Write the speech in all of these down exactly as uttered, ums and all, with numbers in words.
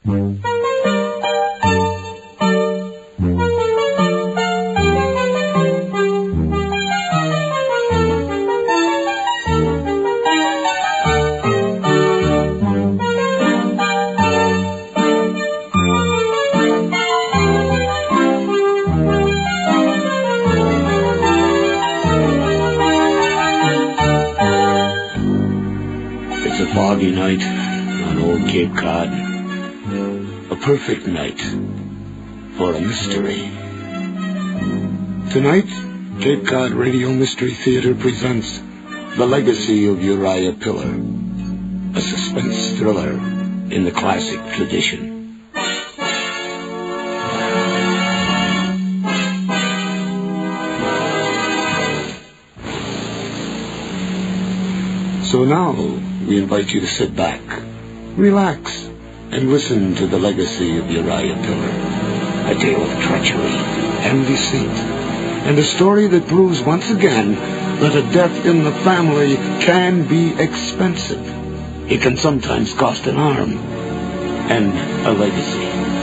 Foggy night on old Cape Cod. A perfect night for a mystery. Tonight, Cape Cod Radio Mystery Theater presents The Legacy of Uriah Piller, a suspense thriller in the classic tradition. So now, we invite you to sit back, relax, and listen to The Legacy of Uriah Piller, a tale of treachery and deceit, and a story that proves once again that a death in the family can be expensive. It can sometimes cost an arm and a legacy.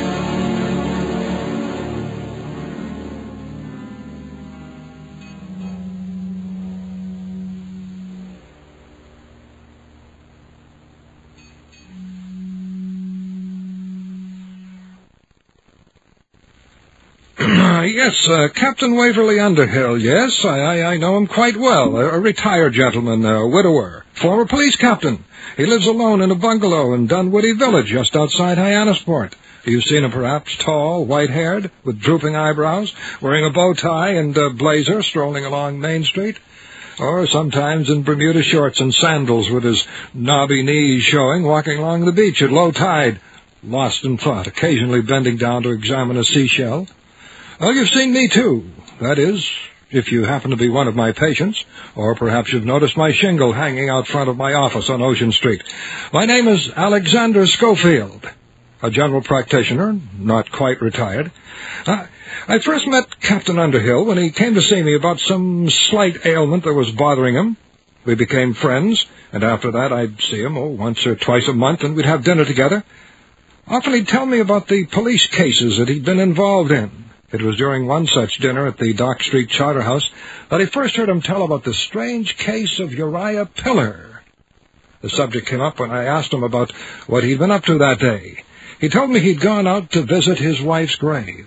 Yes, uh, Captain Waverly Underhill, yes, I, I, I know him quite well. A, a retired gentleman, a widower, former police captain. He lives alone in a bungalow in Dunwoody Village, just outside Hyannisport. You've seen him perhaps, tall, white-haired, with drooping eyebrows, wearing a bow tie and a blazer, strolling along Main Street. Or sometimes in Bermuda shorts and sandals with his knobby knees showing, walking along the beach at low tide, lost in thought, occasionally bending down to examine a seashell. Well, you've seen me, too. That is, if you happen to be one of my patients, or perhaps you've noticed my shingle hanging out front of my office on Ocean Street. My name is Alexander Schofield, a general practitioner, not quite retired. Uh, I first met Captain Underhill when he came to see me about some slight ailment that was bothering him. We became friends, and after that I'd see him oh, once or twice a month, and we'd have dinner together. Often he'd tell me about the police cases that he'd been involved in. It was during one such dinner at the Dock Street Charter House that I first heard him tell about the strange case of Uriah Piller. The subject came up when I asked him about what he'd been up to that day. He told me he'd gone out to visit his wife's grave.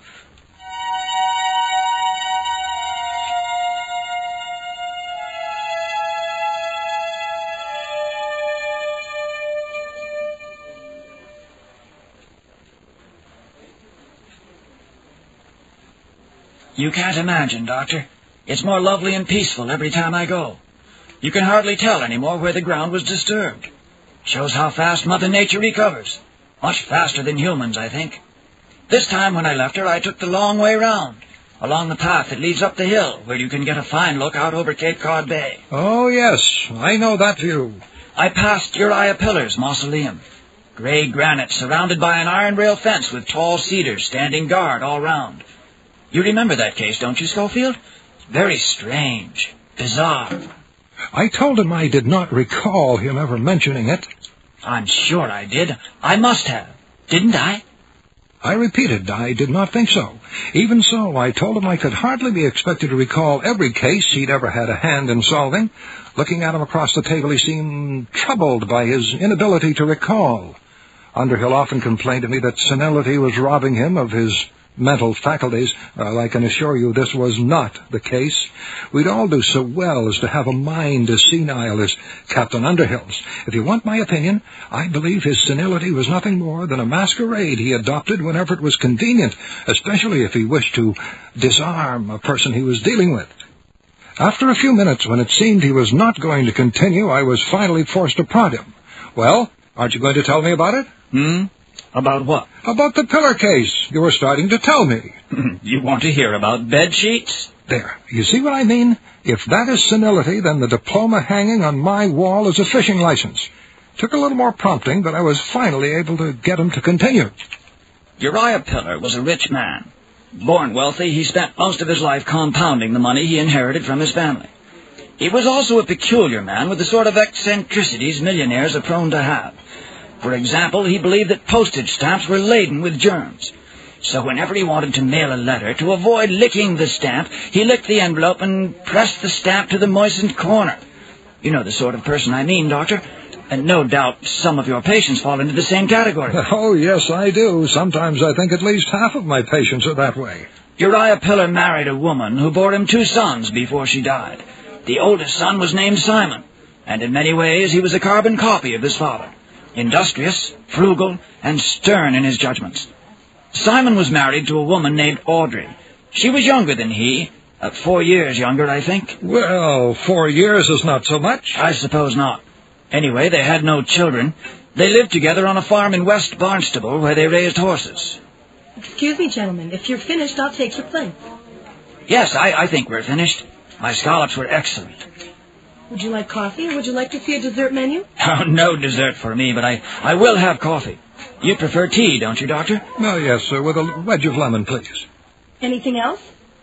You can't imagine, Doctor. It's more lovely and peaceful every time I go. You can hardly tell anymore where the ground was disturbed. Shows how fast Mother Nature recovers. Much faster than humans, I think. This time when I left her, I took the long way round, along the path that leads up the hill, where you can get a fine look out over Cape Cod Bay. Oh, yes, I know that view. I passed Uriah Piller's mausoleum. Gray granite surrounded by an iron rail fence with tall cedars standing guard all round. You remember that case, don't you, Schofield? Very strange. Bizarre. I told him I did not recall him ever mentioning it. I'm sure I did. I must have. Didn't I? I repeated, I did not think so. Even so, I told him I could hardly be expected to recall every case he'd ever had a hand in solving. Looking at him across the table, he seemed troubled by his inability to recall. Underhill often complained to me that senility was robbing him of his mental faculties. Well, I can assure you this was not the case. We'd all do so well as to have a mind as senile as Captain Underhill's. If you want my opinion, I believe his senility was nothing more than a masquerade he adopted whenever it was convenient, especially if he wished to disarm a person he was dealing with. After a few minutes, when it seemed he was not going to continue, I was finally forced to prod him. Well, aren't you going to tell me about it? Hmm? About what? About the Piller case. You were starting to tell me. You want to hear about bed sheets? There. You see what I mean? If that is senility, then the diploma hanging on my wall is a fishing license. Took a little more prompting, but I was finally able to get him to continue. Uriah Piller was a rich man. Born wealthy, he spent most of his life compounding the money he inherited from his family. He was also a peculiar man with the sort of eccentricities millionaires are prone to have. For example, he believed that postage stamps were laden with germs. So whenever he wanted to mail a letter, to avoid licking the stamp, he licked the envelope and pressed the stamp to the moistened corner. You know the sort of person I mean, Doctor. And no doubt some of your patients fall into the same category. Oh, yes, I do. Sometimes I think at least half of my patients are that way. Uriah Pillar married a woman who bore him two sons before she died. The oldest son was named Simon, and in many ways he was a carbon copy of his father. Industrious, frugal, and stern in his judgments. Simon was married to a woman named Audrey. She was younger than he, uh, four years younger, I think. Well, four years is not so much. I suppose not. Anyway, they had no children. They lived together on a farm in West Barnstable where they raised horses. Excuse me, gentlemen. If you're finished, I'll take your place. Yes, I, I think we're finished. My scallops were excellent. Would you like coffee, or would you like to see a dessert menu? Oh, no dessert for me, but I, I will have coffee. You prefer tea, don't you, Doctor? Oh, yes, sir, with a wedge of lemon, please. Anything else?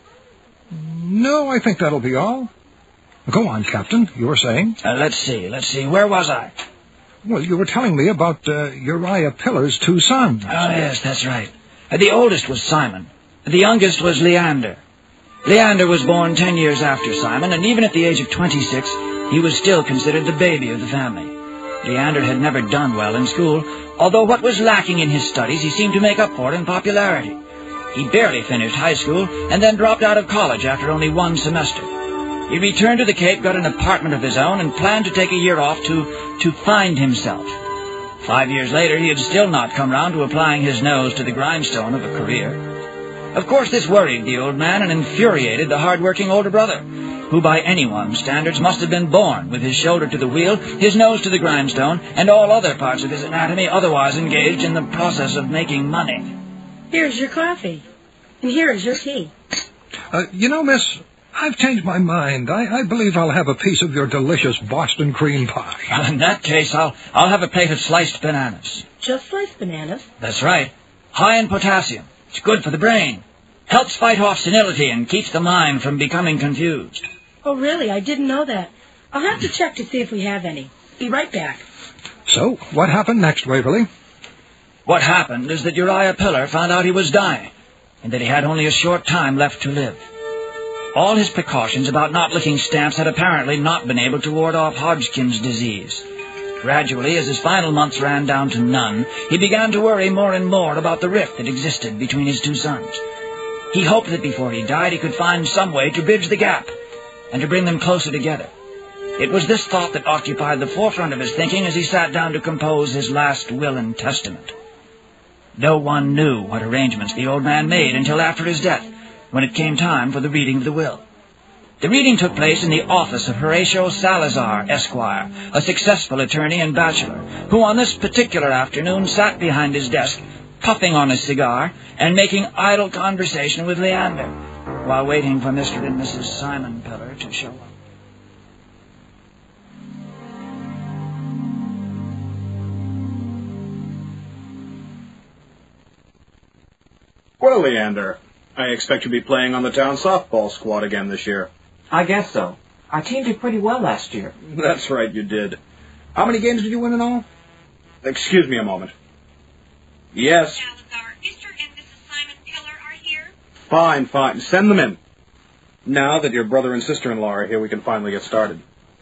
No, I think that'll be all. Go on, Captain. You were saying? Uh, let's see, let's see. Where was I? Well, you were telling me about uh, Uriah Pillar's two sons. Oh, yes, that's right. Uh, the oldest was Simon. The youngest was Leander. Leander was born ten years after Simon, and even at the age of twenty-six, he was still considered the baby of the family. Leander had never done well in school, although what was lacking in his studies he seemed to make up for in popularity. He barely finished high school, and then dropped out of college after only one semester. He returned to the Cape, got an apartment of his own, and planned to take a year off to, to find himself. Five years later, he had still not come round to applying his nose to the grindstone of a career. Of course, this worried the old man and infuriated the hard-working older brother, who by anyone's standards must have been born with his shoulder to the wheel, his nose to the grindstone, and all other parts of his anatomy otherwise engaged in the process of making money. Here's your coffee. And here is your tea. Uh, you know, miss, I've changed my mind. I, I believe I'll have a piece of your delicious Boston cream pie. Well, in that case, I'll, I'll have a plate of sliced bananas. Just sliced bananas? That's right. High in potassium. It's good for the brain. Helps fight off senility and keeps the mind from becoming confused. Oh, really? I didn't know that. I'll have to check to see if we have any. Be right back. So, what happened next, Waverly? What happened is that Uriah Pillar found out he was dying, and that he had only a short time left to live. All his precautions about not licking stamps had apparently not been able to ward off Hodgkin's disease. Gradually, as his final months ran down to none, he began to worry more and more about the rift that existed between his two sons. He hoped that before he died he could find some way to bridge the gap and to bring them closer together. It was this thought that occupied the forefront of his thinking as he sat down to compose his last will and testament. No one knew what arrangements the old man made until after his death, when it came time for the reading of the will. The reading took place in the office of Horatio Salazar, Esquire, a successful attorney and bachelor, who on this particular afternoon sat behind his desk, puffing on his cigar and making idle conversation with Leander, while waiting for Mister and Missus Simon Pillar to show up. Well, Leander, I expect you'll be playing on the town softball squad again this year. I guess so. Our team did pretty well last year. That's right, you did. How many games did you win in all? Excuse me a moment. Yes. Salazar, Mister and Missus Simon Pillar are here. Fine, fine. Send them in. Now that your brother and sister-in-law are here, we can finally get started.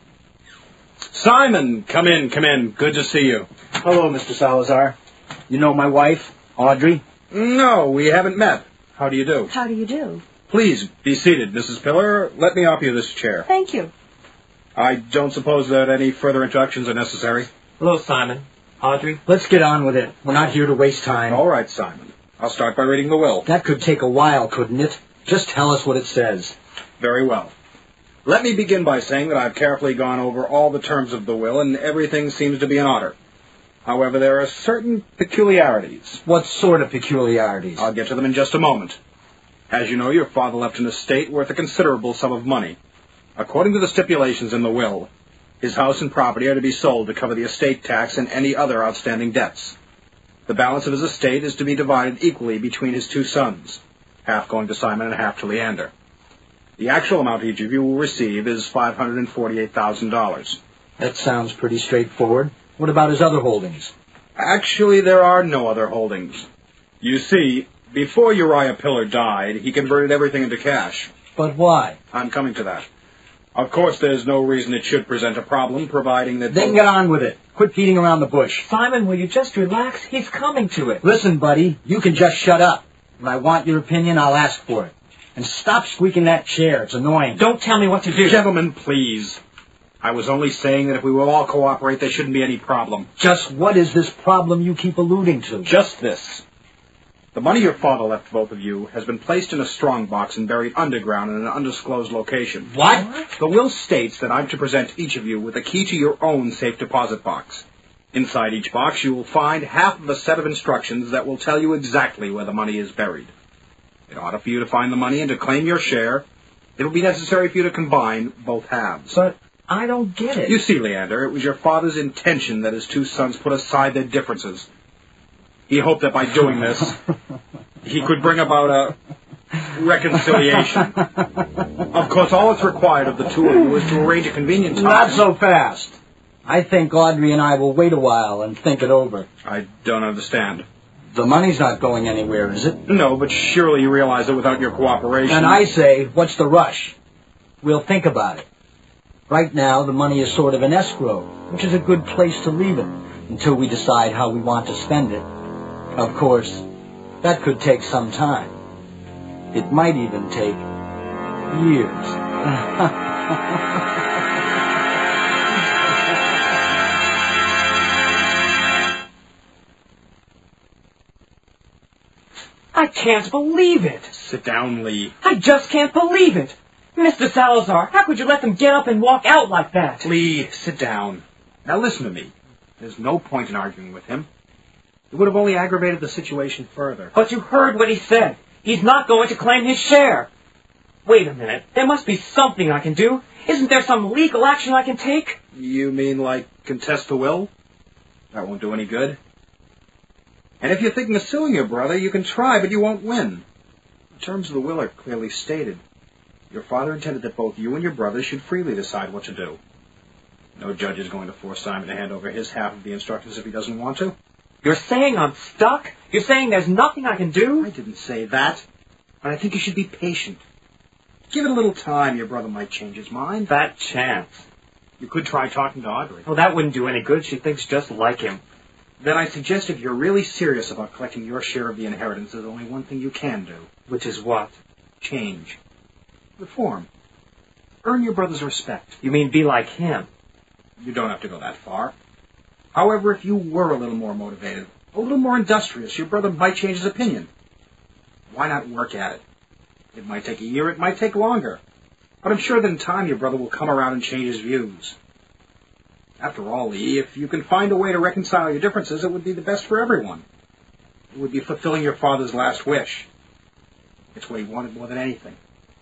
Simon, come in, come in. Good to see you. Hello, Mister Salazar. You know my wife, Audrey? No, we haven't met. How do you do? How do you do? Please, be seated, Missus Pillar. Let me offer you this chair. Thank you. I don't suppose that any further introductions are necessary. Hello, Simon. Audrey? Let's get on with it. We're not here to waste time. All right, Simon. I'll start by reading the will. That could take a while, couldn't it? Just tell us what it says. Very well. Let me begin by saying that I've carefully gone over all the terms of the will, and everything seems to be in order. However, there are certain peculiarities. What sort of peculiarities? I'll get to them in just a moment. As you know, your father left an estate worth a considerable sum of money. According to the stipulations in the will, his house and property are to be sold to cover the estate tax and any other outstanding debts. The balance of his estate is to be divided equally between his two sons, half going to Simon and half to Leander. The actual amount each of you will receive is five hundred forty-eight thousand dollars. That sounds pretty straightforward. What about his other holdings? Actually, there are no other holdings. You see, before Uriah Pillar died, he converted everything into cash. But why? I'm coming to that. Of course, there's no reason it should present a problem, providing that... Then get on with it. Quit beating around the bush. Simon, will you just relax? He's coming to it. Listen, buddy, you can just shut up. When I want your opinion, I'll ask for it. And stop squeaking that chair. It's annoying. Don't tell me what to do. Gentlemen, please. I was only saying that if we will all cooperate, there shouldn't be any problem. Just what is this problem you keep alluding to? Just this. The money your father left both of you has been placed in a strong box and buried underground in an undisclosed location. What? The will states that I'm to present each of you with a key to your own safe deposit box. Inside each box, you will find half of a set of instructions that will tell you exactly where the money is buried. In order for you to find the money and to claim your share, it will be necessary for you to combine both halves. But I don't get it. You see, Leander, it was your father's intention that his two sons put aside their differences. He hoped that by doing this, he could bring about a reconciliation. Of course, all that's required of the two of you is to arrange a convenient time. Not so fast. I think Audrey and I will wait a while and think it over. I don't understand. The money's not going anywhere, is it? No, but surely you realize that without your cooperation... And I say, what's the rush? We'll think about it. Right now, the money is sort of an escrow, which is a good place to leave it until we decide how we want to spend it. Of course, that could take some time. It might even take years. I can't believe it. Sit down, Lee. I just can't believe it. Mister Salazar, how could you let them get up and walk out like that? Lee, sit down. Now listen to me. There's no point in arguing with him. It would have only aggravated the situation further. But you heard what he said. He's not going to claim his share. Wait a minute. There must be something I can do. Isn't there some legal action I can take? You mean like contest the will? That won't do any good. And if you're thinking of suing your brother, you can try, but you won't win. The terms of the will are clearly stated. Your father intended that both you and your brother should freely decide what to do. No judge is going to force Simon to hand over his half of the instructions if he doesn't want to. You're saying I'm stuck? You're saying there's nothing I can do? I didn't say that. But I think you should be patient. Give it a little time. Your brother might change his mind. That chance. You could try talking to Audrey. Well, that wouldn't do any good. She thinks just like him. Then I suggest if you're really serious about collecting your share of the inheritance, there's only one thing you can do. Which is what? Change. Reform. Earn your brother's respect. You mean be like him? You don't have to go that far. However, if you were a little more motivated, a little more industrious, your brother might change his opinion. Why not work at it? It might take a year, it might take longer. But I'm sure that in time your brother will come around and change his views. After all, Lee, if you can find a way to reconcile your differences, it would be the best for everyone. It would be fulfilling your father's last wish. It's what he wanted more than anything.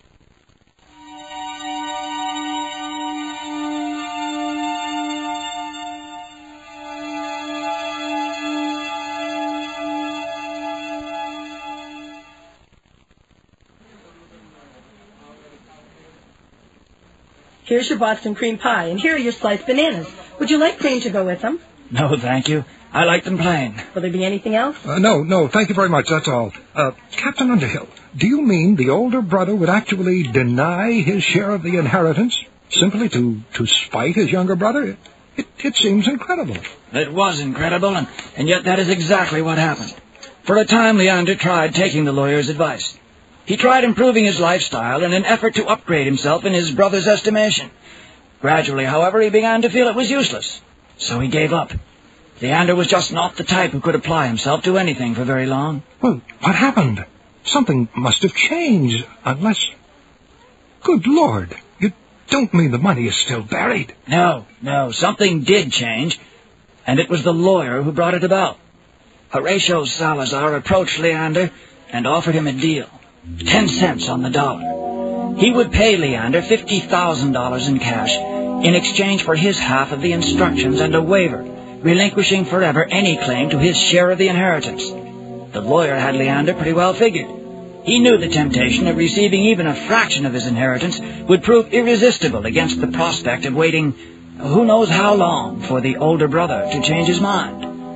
Here's your Boston cream pie, and here are your sliced bananas. Would you like cream to go with them? No, thank you. I like them plain. Will there be anything else? Uh, no, no, thank you very much, that's all. Uh, Captain Underhill, do you mean the older brother would actually deny his share of the inheritance simply to, to spite his younger brother? It, it, it seems incredible. It was incredible, and, and yet that is exactly what happened. For a time, Leander tried taking the lawyer's advice. He tried improving his lifestyle in an effort to upgrade himself in his brother's estimation. Gradually, however, he began to feel it was useless, so he gave up. Leander was just not the type who could apply himself to anything for very long. Well, what happened? Something must have changed, unless... Good Lord, you don't mean the money is still buried? No, no, something did change, and it was the lawyer who brought it about. Horatio Salazar approached Leander and offered him a deal. Ten cents on the dollar. He would pay Leander fifty thousand dollars in cash in exchange for his half of the instructions and a waiver, relinquishing forever any claim to his share of the inheritance. The lawyer had Leander pretty well figured. He knew the temptation of receiving even a fraction of his inheritance would prove irresistible against the prospect of waiting who knows how long for the older brother to change his mind.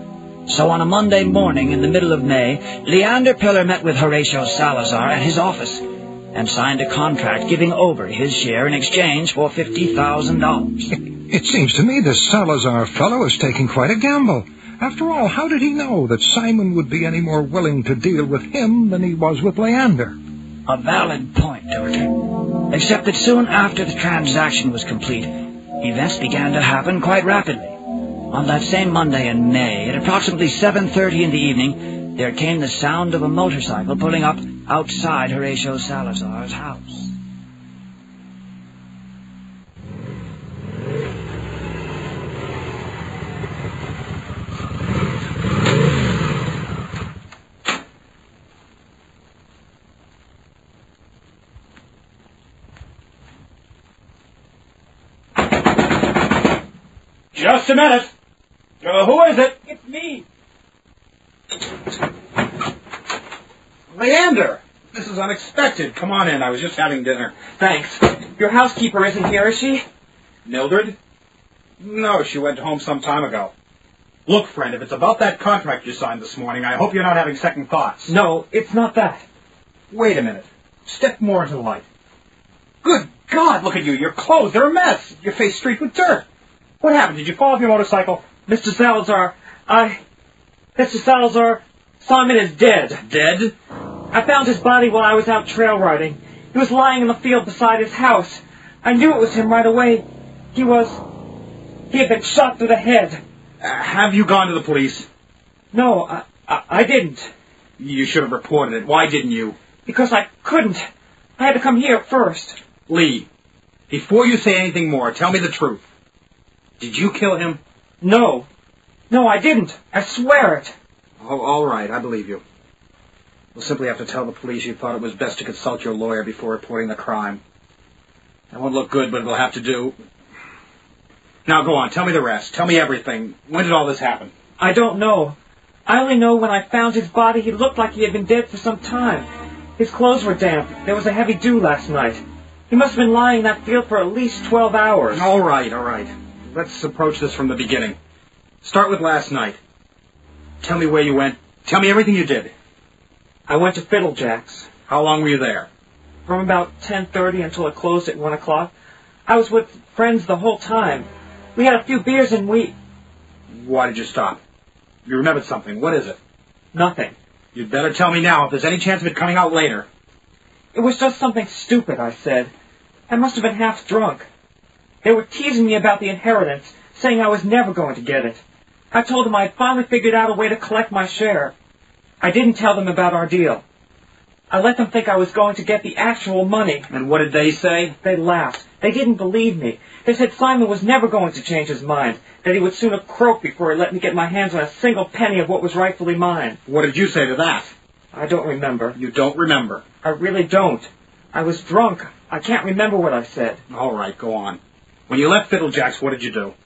So on a Monday morning in the middle of May, Leander Pillar met with Horatio Salazar at his office and signed a contract giving over his share in exchange for fifty thousand dollars. It seems to me this Salazar fellow is taking quite a gamble. After all, how did he know that Simon would be any more willing to deal with him than he was with Leander? A valid point, Dorothy. Except that soon after the transaction was complete, events began to happen quite rapidly. On that same Monday in May, at approximately seven thirty in the evening, there came the sound of a motorcycle pulling up outside Horatio Salazar's house. Just a minute. Uh, who is it? It's me. Leander! This is unexpected. Come on in. I was just having dinner. Thanks. Your housekeeper isn't here, is she? Mildred? No, she went home some time ago. Look, friend, if it's about that contract you signed this morning, I hope you're not having second thoughts. No, it's not that. Wait a minute. Step more into the light. Good God, look at you. Your clothes, they're a mess. Your face streaked with dirt. What happened? Did you fall off your motorcycle? Mister Salazar, I... Mister Salazar, Simon is dead. Dead? I found his body while I was out trail riding. He was lying in the field beside his house. I knew it was him right away. He was... He had been shot through the head. Uh, have you gone to the police? No, I, I, I didn't. You should have reported it. Why didn't you? Because I couldn't. I had to come here first. Lee, before you say anything more, tell me the truth. Did you kill him? No. No, I didn't. I swear it. Oh, all right, I believe you. We'll simply have to tell the police you thought it was best to consult your lawyer before reporting the crime. That won't look good, but it'll have to do. Now go on, tell me the rest. Tell me everything. When did all this happen? I don't know. I only know when I found his body, he looked like he had been dead for some time. His clothes were damp. There was a heavy dew last night. He must have been lying in that field for at least twelve hours. All right, all right. Let's approach this from the beginning. Start with last night. Tell me where you went. Tell me everything you did. I went to Fiddlejack's. How long were you there? From about ten thirty until it closed at one o'clock. I was with friends the whole time. We had a few beers and we... Why did you stop? You remembered something. What is it? Nothing. You'd better tell me now if there's any chance of it coming out later. It was just something stupid, I said. I must have been half drunk. They were teasing me about the inheritance, saying I was never going to get it. I told them I had finally figured out a way to collect my share. I didn't tell them about our deal. I let them think I was going to get the actual money. And what did they say? They laughed. They didn't believe me. They said Simon was never going to change his mind, that he would sooner croak before he let me get my hands on a single penny of what was rightfully mine. What did you say to that? I don't remember. You don't remember? I really don't. I was drunk. I can't remember what I said. All right, go on. When you left Fiddlejack's, what did you do?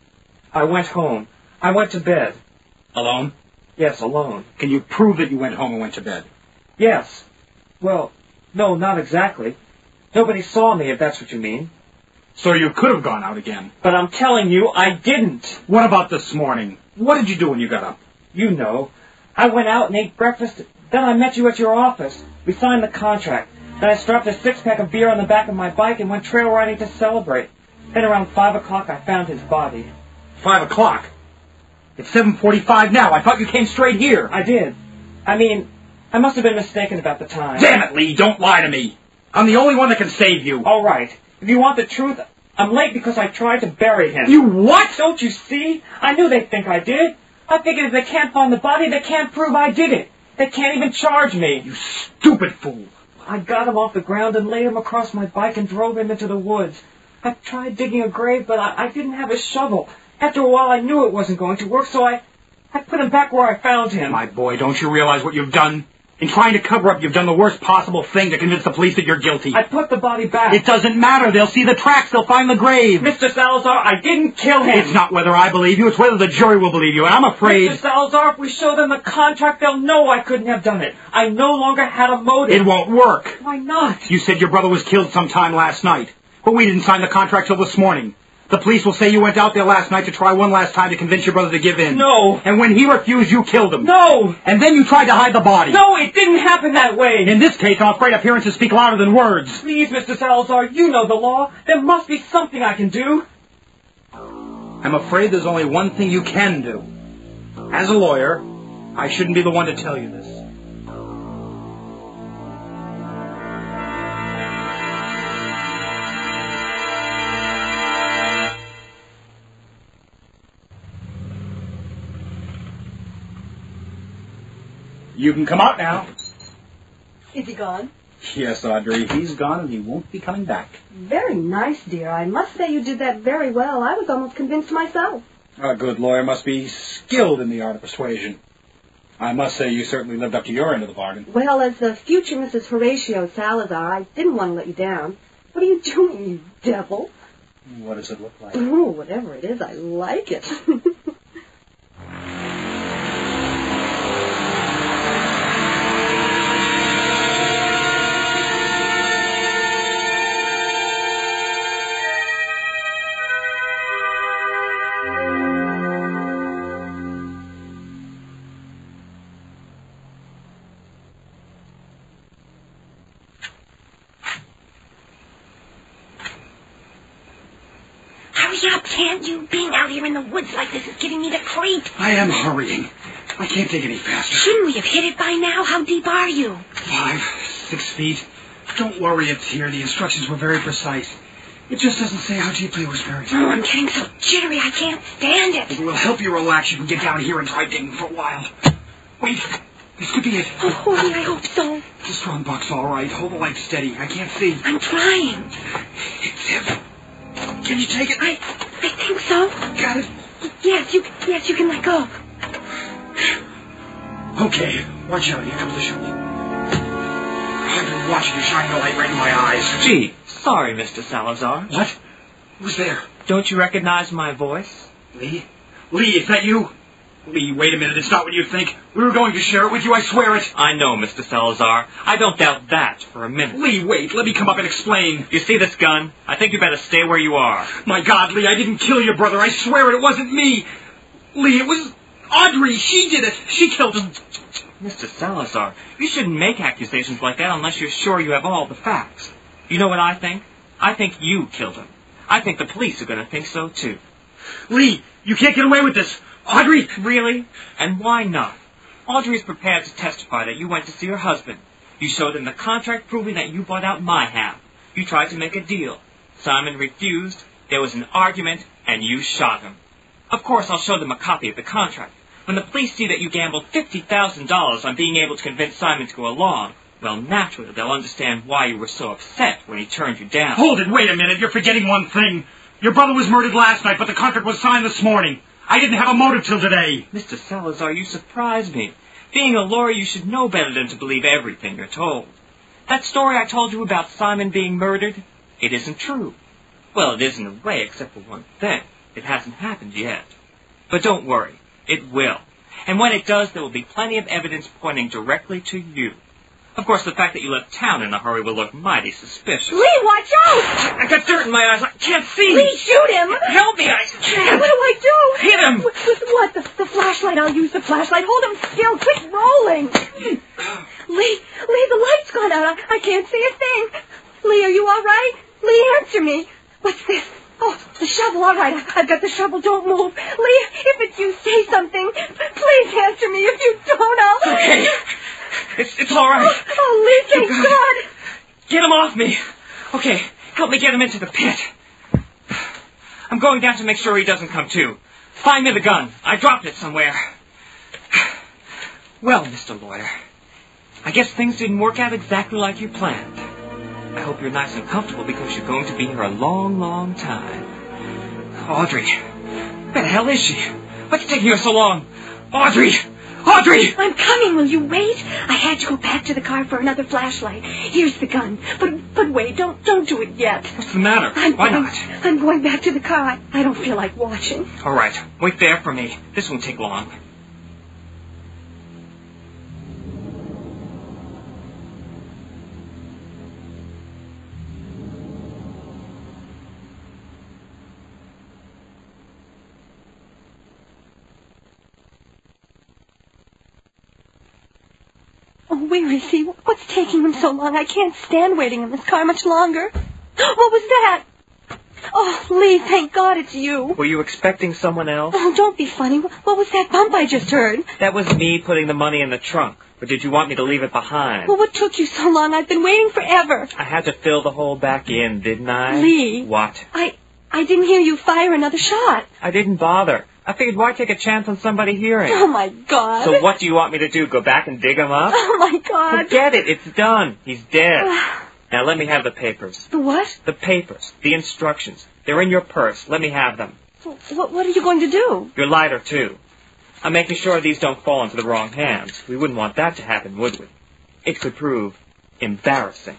I went home. I went to bed. Alone? Yes, alone. Can you prove that you went home and went to bed? Yes. Well, no, not exactly. Nobody saw me, if that's what you mean. So you could have gone out again. But I'm telling you, I didn't. What about this morning? What did you do when you got up? You know. I went out and ate breakfast. Then I met you at your office. We signed the contract. Then I strapped a six-pack of beer on the back of my bike and went trail riding to celebrate. Then around five o'clock, I found his body. Five o'clock? It's seven forty-five now. I thought you came straight here. I did. I mean, I must have been mistaken about the time. Damn it, Lee, don't lie to me. I'm the only one that can save you. All right. If you want the truth, I'm late because I tried to bury him. You what? Don't you see? I knew they'd think I did. I figured if they can't find the body, they can't prove I did it. They can't even charge me. You stupid fool. I got him off the ground and laid him across my bike and drove him into the woods. I tried digging a grave, but I, I didn't have a shovel. After a while, I knew it wasn't going to work, so I, I put him back where I found him. My boy, don't you realize what you've done? In trying to cover up, you've done the worst possible thing to convince the police that you're guilty. I put the body back. It doesn't matter. They'll see the tracks. They'll find the grave. Mister Salazar, I didn't kill him. It's not whether I believe you. It's whether the jury will believe you. And I'm afraid... Mister Salazar, if we show them the contract, they'll know I couldn't have done it. I no longer had a motive. It won't work. Why not? You said your brother was killed sometime last night. But we didn't sign the contract till this morning. The police will say you went out there last night to try one last time to convince your brother to give in. No. And when he refused, you killed him. No. And then you tried to hide the body. No, it didn't happen that way. In this case, I'm afraid appearances speak louder than words. Please, Mister Salazar, you know the law. There must be something I can do. I'm afraid there's only one thing you can do. As a lawyer, I shouldn't be the one to tell you this. You can come out now. Is he gone? Yes, Audrey, he's gone and he won't be coming back. Very nice, dear. I must say you did that very well. I was almost convinced myself. A good lawyer must be skilled in the art of persuasion. I must say you certainly lived up to your end of the bargain. Well, as the future Missus Horatio Salazar, I didn't want to let you down. What are you doing, you devil? What does it look like? Oh, whatever it is, I like it. Hurry up, can't you? Being out here in the woods like this is giving me the creep. I am hurrying. I can't take any faster. Shouldn't we have hit it by now? How deep are you? Five, six feet. Don't worry, it's here. The instructions were very precise. It just doesn't say how deeply it was buried. Oh, I'm getting so jittery I can't stand it. If it will help you relax, you can get down here and try digging for a while. Wait, this could be it. Oh, Holy, I hope so. It's a strong box, all right. Hold the light steady. I can't see. I'm trying. It's him. Can you take it? I, I think so. Got it? Yes, you, yes, you can let go. Okay, watch out. Here comes the shovel. I've been watching you shine the light right in my eyes. Gee, sorry, Mister Salazar. What? Who's there? Don't you recognize my voice? Lee? Lee, is that you? Lee, wait a minute. It's not what you think. We were going to share it with you, I swear it. I know, Mister Salazar. I don't doubt that for a minute. Lee, wait. Let me come up and explain. You see this gun? I think you better stay where you are. My God, Lee, I didn't kill your brother. I swear it. It wasn't me. Lee, it was Audrey. She did it. She killed him. Mister Salazar, you shouldn't make accusations like that unless you're sure you have all the facts. You know what I think? I think you killed him. I think the police are going to think so, too. Lee, you can't get away with this. Audrey! Really? And why not? Audrey is prepared to testify that you went to see her husband. You showed them the contract proving that you bought out my half. You tried to make a deal. Simon refused. There was an argument, and you shot him. Of course, I'll show them a copy of the contract. When the police see that you gambled fifty thousand dollars on being able to convince Simon to go along, well, naturally, they'll understand why you were so upset when he turned you down. Hold it. Wait a minute. You're forgetting one thing. Your brother was murdered last night, but the contract was signed this morning. I didn't have a motive till today. Mister Salazar, you surprise me. Being a lawyer, you should know better than to believe everything you're told. That story I told you about Simon being murdered, it isn't true. Well, it is in a way, except for one thing. It hasn't happened yet. But don't worry. It will. And when it does, there will be plenty of evidence pointing directly to you. Of course, the fact that you left town in a hurry will look mighty suspicious. Lee, watch out! I got dirt in my eyes. I can't see. Lee, shoot him! Help me! I can't. What do I do? Hit him! With, with what? The, the flashlight. I'll use the flashlight. Hold him still. Quit rolling. Lee, Lee, the light's gone out. I, I can't see a thing. Lee, are you all right? Lee, answer me. What's this? Oh, the shovel. All right, I've got the shovel. Don't move. Lee, if it's you, say something. Please answer me. If you don't, I'll... Okay. It's, it's all right. Oh, oh Lee, thank God. God. Get him off me. Okay, help me get him into the pit. I'm going down to make sure he doesn't come to. Find me the gun. I dropped it somewhere. Well, Mister Lawyer, I guess things didn't work out exactly like you planned. I hope you're nice and comfortable because you're going to be here a long, long time. Audrey, where the hell is she? What's taking her so long? Audrey! Audrey! I'm coming. Will you wait? I had to go back to the car for another flashlight. Here's the gun. But but wait, don't don't do it yet. What's the matter? I'm Why going, not? I'm going back to the car. I, I don't feel like watching. All right. Wait there for me. This won't take long. Oh, where is he? What's taking him so long? I can't stand waiting in this car much longer. What was that? Oh, Lee, thank God it's you. Were you expecting someone else? Oh, don't be funny. What was that bump I just heard? That was me putting the money in the trunk. Or did you want me to leave it behind? Well, what took you so long? I've been waiting forever. I had to fill the hole back in, didn't I? Lee. What? I I didn't hear you fire another shot. I didn't bother. I figured why take a chance on somebody hearing? Oh, my God. So what do you want me to do, go back and dig him up? Oh, my God. Forget it. It's done. He's dead. Now let me have the papers. The what? The papers. The instructions. They're in your purse. Let me have them. What, what are you going to do? Your lighter, too. I'm making sure these don't fall into the wrong hands. We wouldn't want that to happen, would we? It could prove embarrassing.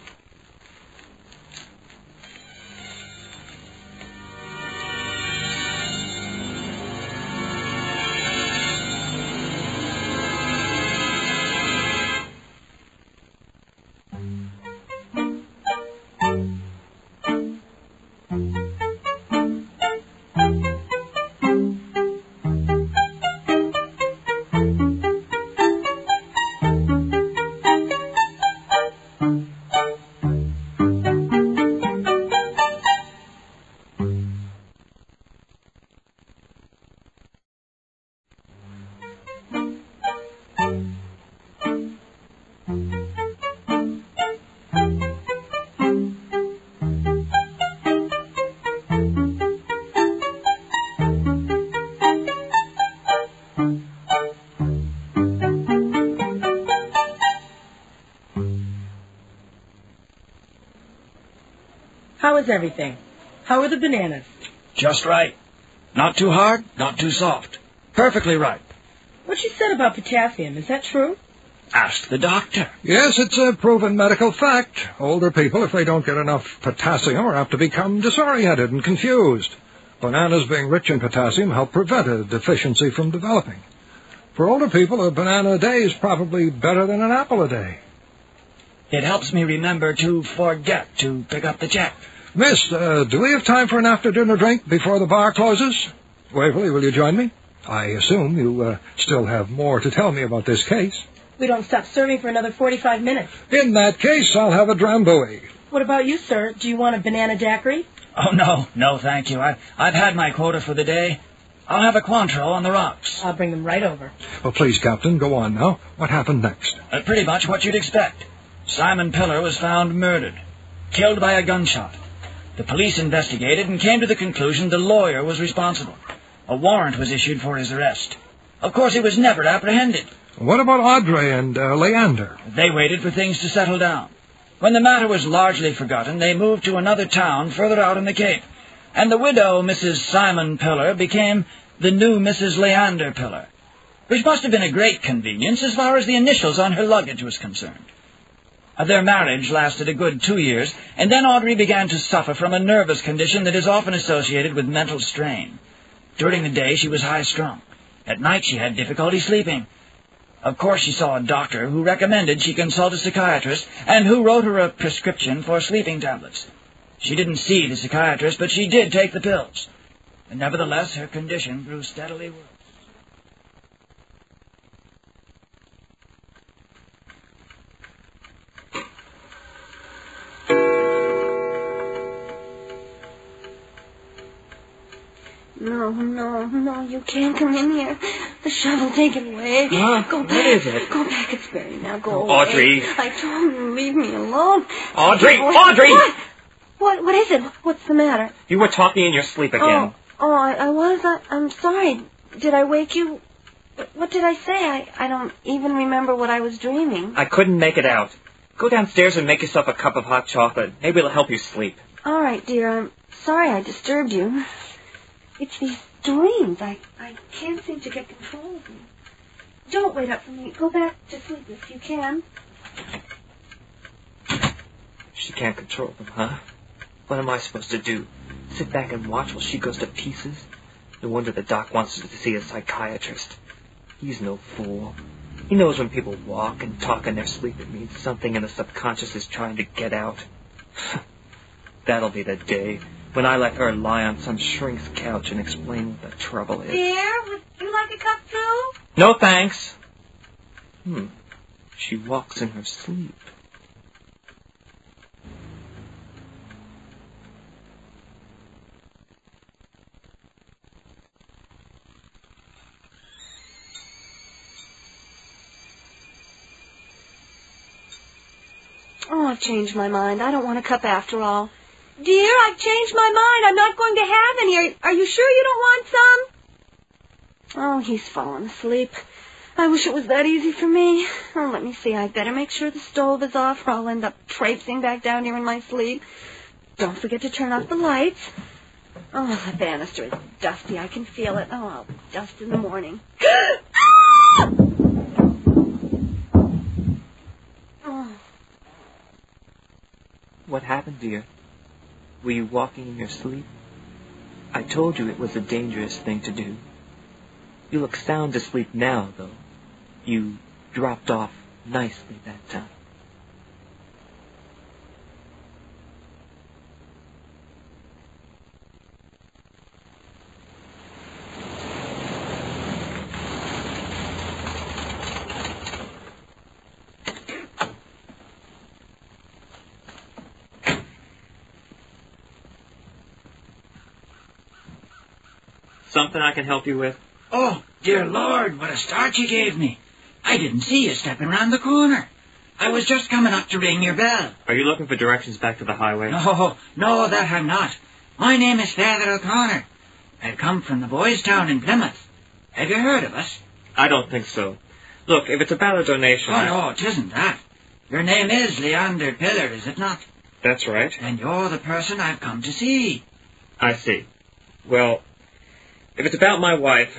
How is everything? How are the bananas? Just right. Not too hard, not too soft. Perfectly right. What you said about potassium, is that true? Ask the doctor. Yes, it's a proven medical fact. Older people, if they don't get enough potassium, are apt to become disoriented and confused. Bananas being rich in potassium help prevent a deficiency from developing. For older people, a banana a day is probably better than an apple a day. It helps me remember to forget to pick up the check. Miss, uh, do we have time for an after-dinner drink before the bar closes? Waverly, will you join me? I assume you uh, still have more to tell me about this case. We don't stop serving for another forty-five minutes. In that case, I'll have a drambuie. What about you, sir? Do you want a banana daiquiri? Oh, no, no, thank you. I, I've had my quota for the day. I'll have a Cointreau on the rocks. I'll bring them right over. Well, please, Captain, go on now. What happened next? Uh, pretty much what you'd expect. Simon Pillar was found murdered, killed by a gunshot. The police investigated and came to the conclusion the lawyer was responsible. A warrant was issued for his arrest. Of course, he was never apprehended. What about Audrey and uh, Leander? They waited for things to settle down. When the matter was largely forgotten, they moved to another town further out in the Cape, and the widow, Missus Simon Pillar, became the new Missus Leander Pillar, which must have been a great convenience as far as the initials on her luggage was concerned. Uh, their marriage lasted a good two years, and then Audrey began to suffer from a nervous condition that is often associated with mental strain. During the day, she was high-strung. At night, she had difficulty sleeping. Of course, she saw a doctor who recommended she consult a psychiatrist and who wrote her a prescription for sleeping tablets. She didn't see the psychiatrist, but she did take the pills. And nevertheless, her condition grew steadily worse. No, no, no, you can't come in here. The shovel, take it away. Huh? Go back. What is it? Go back, it's buried now. Go Audrey. away. I told you, leave me alone. Audrey! What? Audrey! What? What, what is it? What's the matter? You were talking in your sleep again. Oh, oh I, I was? I, I'm sorry. Did I wake you? What did I say? I, I don't even remember what I was dreaming. I couldn't make it out. Go downstairs and make yourself a cup of hot chocolate. Maybe it'll help you sleep. All right, dear. I'm sorry I disturbed you. It's these dreams. I, I can't seem to get control of them. Don't wait up for me. Go back to sleep if you can. She can't control them, huh? What am I supposed to do? Sit back and watch while she goes to pieces? No wonder the doc wants her to see a psychiatrist. He's no fool. He knows when people walk and talk in their sleep, it means something in the subconscious is trying to get out. That'll be the day when I let her lie on some shrink's couch and explain what the trouble is. Dear, would you like a cup too? No, thanks. Hmm. She walks in her sleep. Oh, I've changed my mind. I don't want a cup after all. Dear, I've changed my mind. I'm not going to have any. Are, are you sure you don't want some? Oh, he's fallen asleep. I wish it was that easy for me. Oh, let me see. I'd better make sure the stove is off or I'll end up traipsing back down here in my sleep. Don't forget to turn off the lights. Oh, the banister is dusty. I can feel it. Oh, I'll dust in the morning. Oh. What happened, dear? Were you walking in your sleep? I told you it was a dangerous thing to do. You look sound asleep now, though. You dropped off nicely that time. Something I can help you with? Oh, dear Lord, what a start you gave me. I didn't see you stepping round the corner. I was just coming up to ring your bell. Are you looking for directions back to the highway? No, no, that I'm not. My name is Father O'Connor. I've come from the Boys' Town in Plymouth. Have you heard of us? I don't think so. Look, if it's about a donation... Oh, I... no, it isn't that. Your name is Leander Pillar, is it not? That's right. And you're the person I've come to see. I see. Well, if it's about my wife,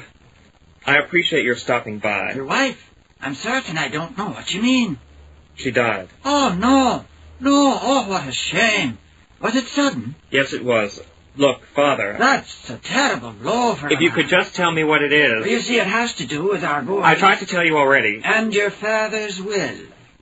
I appreciate your stopping by. Your wife? I'm certain I don't know what you mean. She died. Oh, no. No, oh, what a shame. Was it sudden? Yes, it was. Look, Father... That's a terrible blow for If you could just tell me what it is... Well, you see, it has to do with our boys. I tried to tell you already. And your father's will.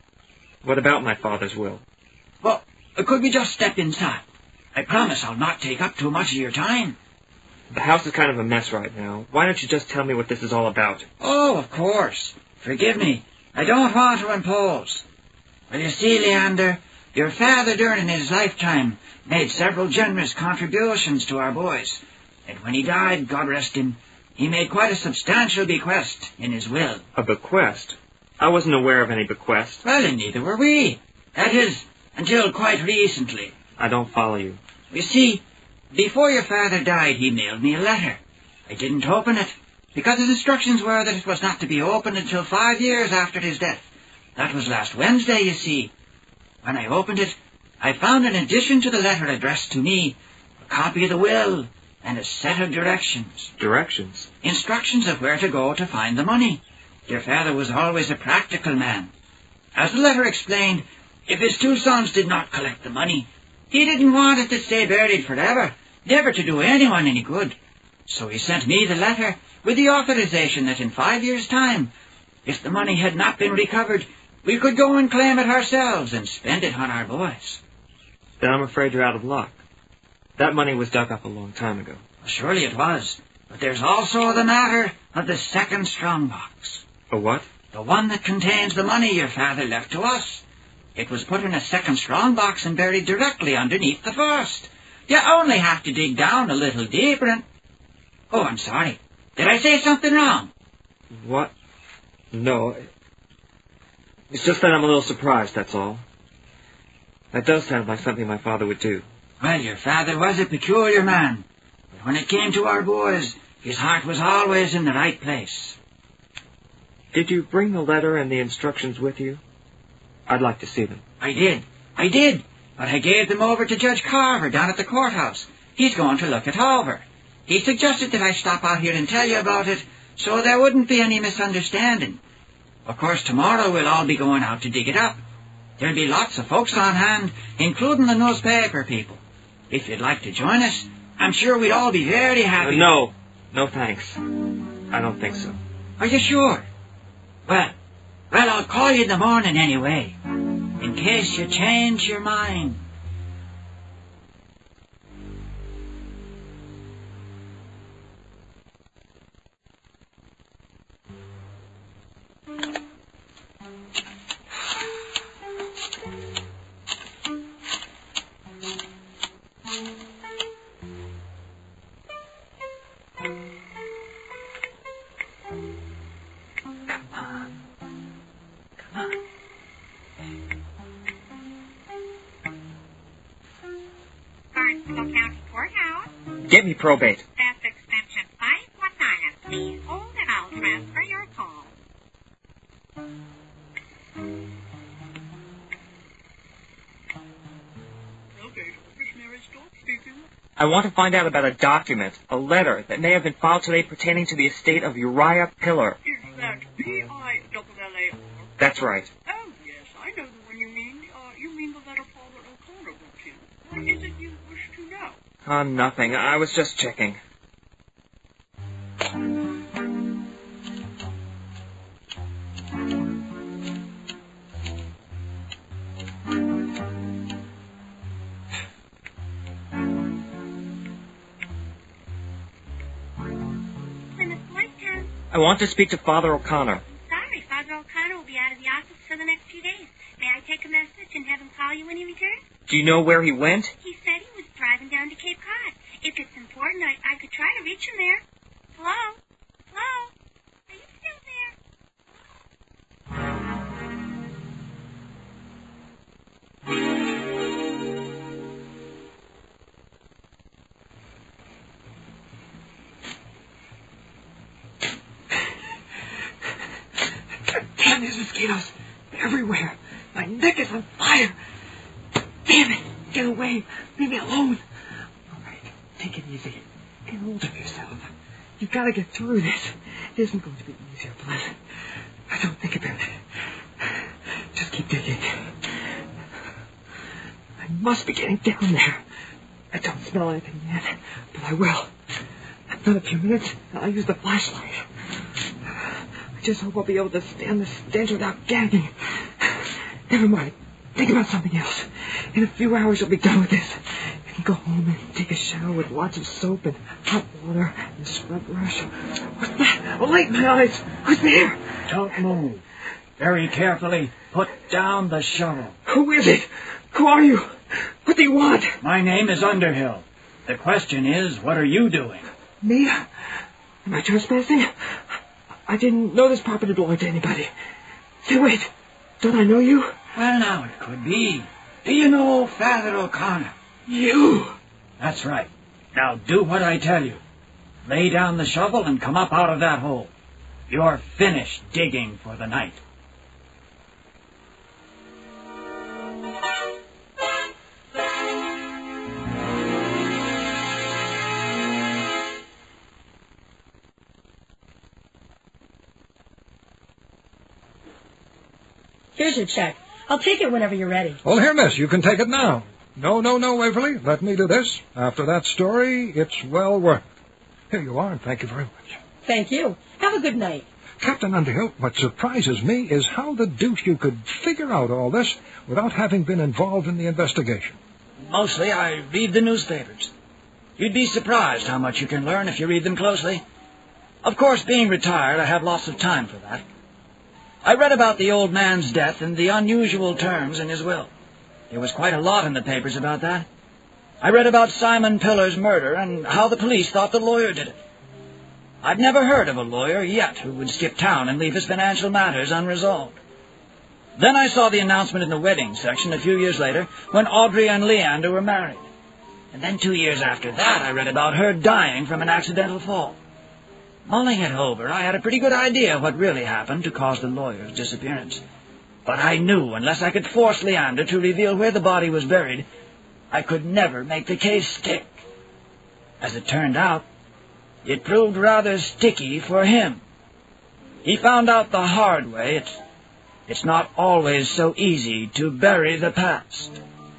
What about my father's will? Well, could we just step inside? I promise I'll not take up too much of your time. The house is kind of a mess right now. Why don't you just tell me what this is all about? Oh, of course. Forgive me. I don't want to impose. Well, you see, Leander, your father during his lifetime made several generous contributions to our boys. And when he died, God rest him, he made quite a substantial bequest in his will. A bequest? I wasn't aware of any bequest. Well, and neither were we. That is, until quite recently. I don't follow you. You see, before your father died, he mailed me a letter. I didn't open it, because his instructions were that it was not to be opened until five years after his death. That was last Wednesday, you see. When I opened it, I found in addition to the letter addressed to me, a copy of the will and a set of directions. Directions? Instructions of where to go to find the money. Your father was always a practical man. As the letter explained, if his two sons did not collect the money, he didn't want it to stay buried forever, never to do anyone any good. So he sent me the letter with the authorization that in five years' time, if the money had not been recovered, we could go and claim it ourselves and spend it on our boys. Then I'm afraid you're out of luck. That money was dug up a long time ago. Well, surely it was. But there's also the matter of the second strongbox. A what? The one that contains the money your father left to us. It was put in a second strongbox and buried directly underneath the first. You only have to dig down a little deeper and... Oh, I'm sorry. Did I say something wrong? What? No. It's just that I'm a little surprised, that's all. That does sound like something my father would do. Well, your father was a peculiar man. But when it came to our boys, his heart was always in the right place. Did you bring the letter and the instructions with you? I'd like to see them. I did. I did. But I gave them over to Judge Carver down at the courthouse. He's going to look it over. He suggested that I stop out here and tell you about it, so there wouldn't be any misunderstanding. Of course, tomorrow we'll all be going out to dig it up. There'll be lots of folks on hand, including the newspaper people. If you'd like to join us, I'm sure we'd all be very happy. Uh, no. No, thanks. I don't think so. Are you sure? Well, well, I'll call you in the morning anyway, in case you change your mind. Get me probate. That's extension five one nine. Please hold and I'll transfer your call. Probate office, Mary Stokes speaking. I want to find out about a document, a letter, that may have been filed today pertaining to the estate of Uriah Pillar. Is that P I L L A R? That's right. Oh, yes, I know the one you mean. Uh, you mean the letter Father O'Connor wrote you. What is it you wish to know? Uh, nothing. I was just checking. I want to speak to Father O'Connor. Sorry, Father O'Connor will be out of the office for the next few days. May I take a message and have him call you when he returns? Do you know where he went? He said he was driving down to Cape Cod. If it's important, I, I could try to reach him there. Hello? Hello? Are you still there? Damn, there's mosquitoes everywhere. My neck is on fire. Damn it. Get away. Leave me alone. All right. Take it easy. Get hold of yourself. You've got to get through this. It isn't going to be easy or pleasant. Don't think about it. Just keep digging. I must be getting down there. I don't smell anything yet, but I will. Another few minutes, and I'll use the flashlight. I just hope I'll be able to stand the stench without gagging. Never mind. Think about something else. In a few hours, you'll be done with this. You can go home and take a shower with lots of soap and hot water and a scrub brush. What's that? A light in my eyes. Who's there? Don't move. Very carefully, put down the shovel. Who is it? Who are you? What do you want? My name is Underhill. The question is, what are you doing? Me? Am I trespassing? I didn't know this property belonged to anybody. Say, wait. Don't I know you? Well, now, it could be. Do you know Father O'Connor? You? That's right. Now do what I tell you. Lay down the shovel and come up out of that hole. You're finished digging for the night. Here's your check. I'll take it whenever you're ready. Well, here, miss, you can take it now. No, no, no, Waverly. Let me do this. After that story, it's well worth it. Here you are, and thank you very much. Thank you. Have a good night. Captain Underhill, what surprises me is how the deuce you could figure out all this without having been involved in the investigation. Mostly, I read the newspapers. You'd be surprised how much you can learn if you read them closely. Of course, being retired, I have lots of time for that. I read about the old man's death and the unusual terms in his will. There was quite a lot in the papers about that. I read about Simon Pillar's murder and how the police thought the lawyer did it. I've never heard of a lawyer yet who would skip town and leave his financial matters unresolved. Then I saw the announcement in the wedding section a few years later when Audrey and Leander were married. And then two years after that I read about her dying from an accidental fall. Mulling it over, I had a pretty good idea what really happened to cause the lawyer's disappearance. But I knew unless I could force Leander to reveal where the body was buried, I could never make the case stick. As it turned out, it proved rather sticky for him. He found out the hard way. It's, it's not always so easy to bury the past.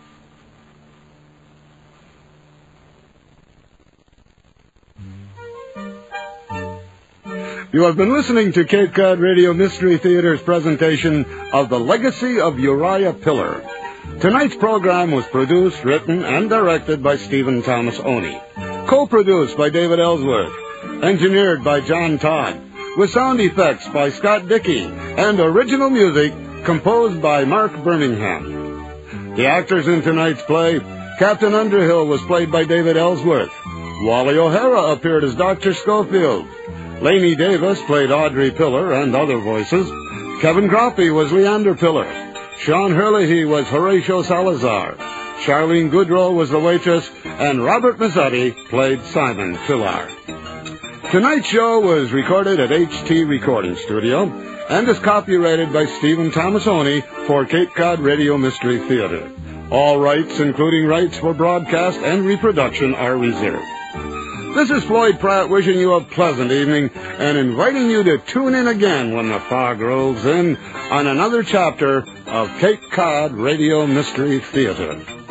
You have been listening to Cape Cod Radio Mystery Theater's presentation of The Legacy of Uriah Pillar. Tonight's program was produced, written, and directed by Stephen Thomas Oney. Co-produced by David Ellsworth. Engineered by John Todd. With sound effects by Scott Dickey. And original music composed by Mark Birmingham. The actors in tonight's play: Captain Underhill was played by David Ellsworth. Wally O'Hara appeared as Doctor Schofield. Laney Davis played Audrey Pillar and other voices. Kevin Groppe was Leander Pillar. Sean Herlihy was Horatio Salazar. Charlene Goodrow was the waitress, and Robert Mazzetti played Simon Pillar. Tonight's show was recorded at H T Recording Studio and is copyrighted by Stephen Tomasoni for Cape Cod Radio Mystery Theater. All rights, including rights for broadcast and reproduction, are reserved. This is Floyd Pratt wishing you a pleasant evening and inviting you to tune in again when the fog rolls in on another chapter of Cape Cod Radio Mystery Theater.